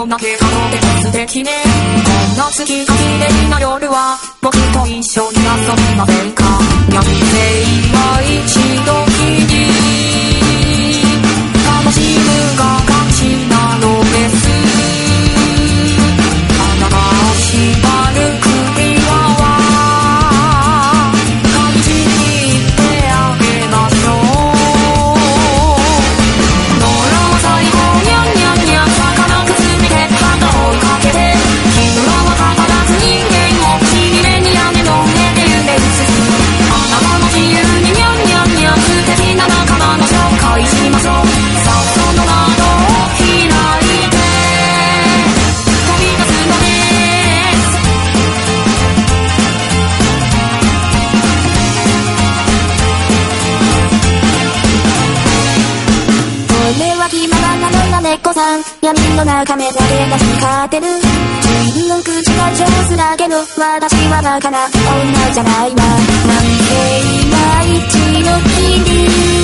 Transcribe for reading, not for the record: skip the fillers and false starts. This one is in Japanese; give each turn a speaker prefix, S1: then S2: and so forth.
S1: のだけがので素敵ね。こんな月が綺麗な夜は僕と一緒に遊びませんか。闇で今一度きり楽しむが勝ちなのです。あなたを縛る首輪は感じに行ってあげましょう。ノラは最後ニャンニャンニャン魚くすみで旗を追いかけて、ヒムラは語らず人間をちぎれに屋根の上で夢うつつ、あなたの自由にニャンニャンニャン素敵な仲間の紹介しましょう。さあその窓を開いて飛び出すのです。これは気ままなのな猫さん、闇の中目だけが光ってる。自分の口が上手だけど私はバカな女じゃないわ。なんて今一度きり